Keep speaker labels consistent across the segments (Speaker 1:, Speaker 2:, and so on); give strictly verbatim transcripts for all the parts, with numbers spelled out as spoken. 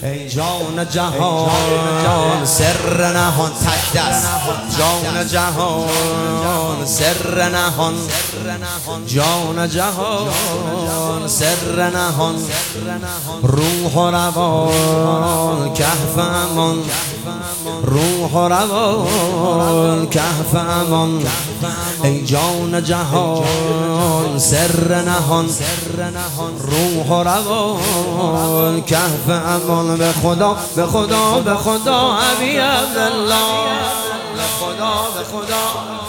Speaker 1: ای جان جهان سر نهان تک دست جان جهان سر نهان جان جهان سر نهان روح و روان کهف امان روح و روان کهف امان ای جان جهان سر نهان روح و روان کهف امان به خدا به خدا به خدا ابی عبدالله به خدا به خدا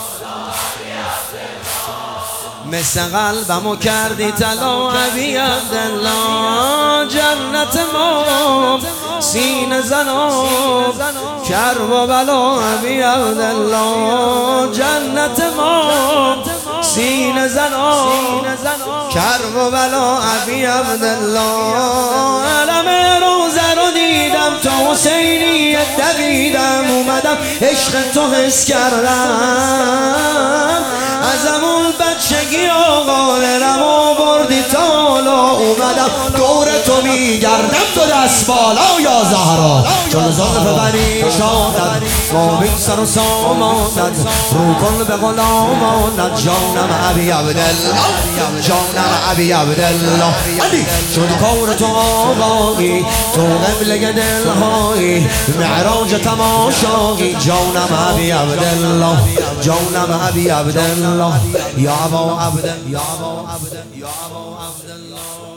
Speaker 1: مثل قلبمو کردی طلا ابی عبدالله جنت ما سینه زناب کرب و بلا ابی عبدالله جنت ما سینه زناب کرب و بلا ابی عبدالله علم روزه رو دیدم تا حسینی دویدم اومدم عشق تو حس کردم ازمون بچگی آقا دلم آوردی تالا اومدم دور تو میگردم تو دست بالا یا زهرا چون زلف بنی شادت مابین سر و سامانت رو کن به غلامانت جانم ابی عبدالله جانم ابی عبدالله علی شد کار تو آقایی تو قبله دلهایی معراج تماشایی جانم ابی عبدالله جانم ابی عبدالله یا ابا عبد یا ابا عبد یا ابا عبدالله